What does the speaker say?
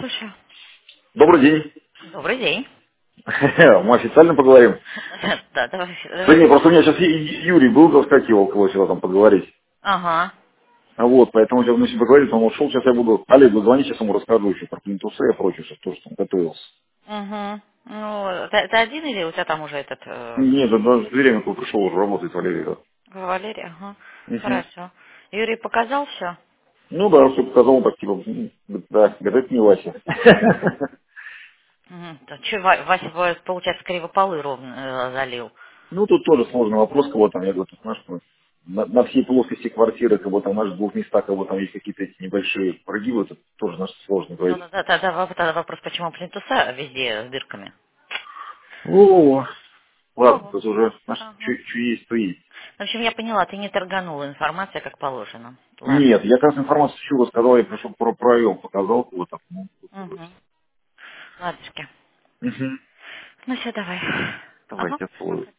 слушаю. Добрый день. Добрый день. Мы официально поговорим. Да, давай. Да нет, просто у меня сейчас Юрий был, так сказать, его кого сюда там поговорить. Ага. Вот, поэтому сейчас мы с ним поговорили, он ушел, сейчас я буду Олегу звонить, сейчас ему расскажу еще про плинтусы и прочее, что тоже там готовился. Угу. Ну, ты один или у тебя там уже этот Нет, да, даже время, когда пришел, уже работает Валерий. Да. Валерий? Ага. Мгм. Хорошо. Юрий показал все? Ну да, все показал, он так типа, да, говорит, не Вася. Угу. Че, Вася, получается, кривополы ровно залил. Ну, тут тоже сложный вопрос, кого там, я говорю, тут, знаешь, ну, на всей плоскости квартиры, как бы там, знаешь, в двух местах, как бы там есть какие-то эти небольшие прогибы, это тоже, знаешь, сложно Ну, говорить. тогда вопрос, почему плинтуса везде с дырками? О, ладно, Ого. тут уже, знаешь, Ага. что есть, то есть. В общем, я поняла, ты не торганула информация, как положено. Ладно. Нет, я как раз информацию чего сказал, я пришел про проел, показал, вот так, ну, вот. Угу. Ладушки. Угу. Ну все, давай. Ага. Давайте,